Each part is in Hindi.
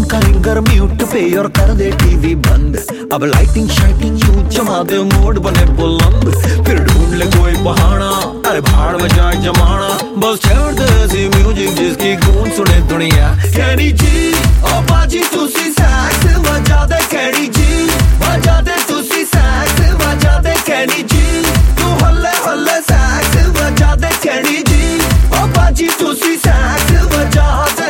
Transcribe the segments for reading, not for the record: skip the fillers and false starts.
का रिंगर म्यूट पे और कर दे टीवी बंद। अब लाइटिंग शाइटिंग यूं जमा दे मोड बने बुलंद। फिर ढूंढ ले कोई बहाना, अरे भाड़ में जाए जमाना। बस छेड़ दे ऐसी म्यूजिक जिसकी गूंज सुने दुनिया। कहनी जी ओ बाजी तुसी सैक्स बजा दे, कहनी जी बजा दे तुसी सैक्स बजा दे, कहनी जी तू हल्ले हल्ले सैक्स बजा दे, कहनी जी ओ बाजी तुसी सैक्स बजा दे।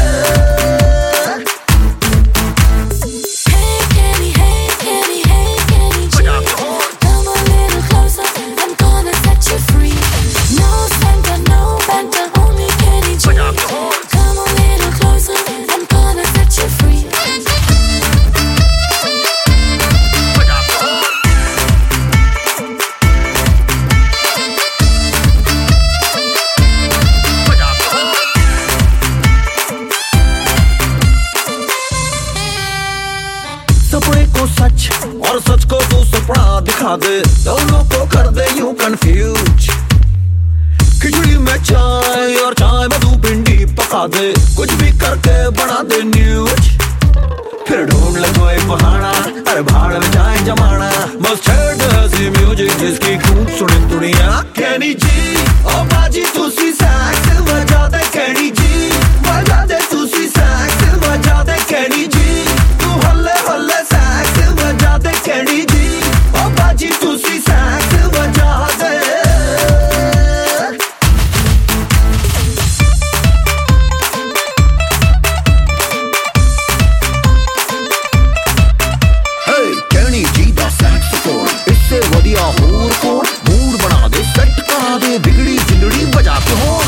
सपने को सच और सच को तू सपना दिखा दे, दोनों को कर दे यूं कंफ्यूज। खिचड़ी में चाय और चाय में तू भिंडी पका दे, कुछ भी करके बना दे न्यूज। फिर ढूंढ ले कोई बहाना, अरे भाड़ में जाए जमाना। बस छेड़ दे ऐसी म्यूजिक जिसकी गूंज सुने दुनिया। कहनी जी ओ बाजी तुसी सैक्स बजा दे, कहनी जी बजा दे तुसी सैक्स बजा दे, कहनी जी तू हल्ले हल्ले सैक्स बजा दे, कहनी जी ओ बाजी तुसी सैक्स बजा दे। कहनी जी दा सैक्सोफोन इससे वधिया होर कोण। मूड बना दे सेट करा दे, बिगड़ी जिंदड़ी बजा के होर।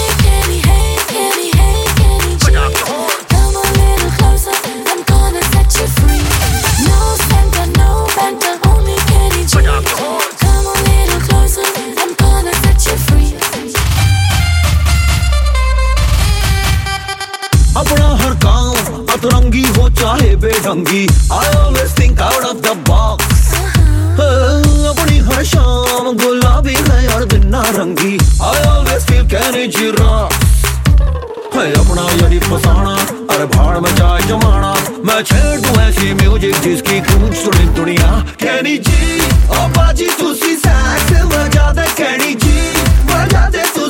अपना हर काम अतरंगी हो चाहे बेढंगी, I always think out of the box। अपनी हर शाम गुलाबी है और दिन नारंगी, I always feel कहनी जी रॉक्स। अपना यदि फसाना, अरे भाड़ में जाए जमाना। मैं छेड़ दूं ऐसी म्यूजिक जिसकी गूंज सुने दुनिया। कहनी जी ओ बाजी तुसी सैक्स बजा दे, कहनी जी बजा दे।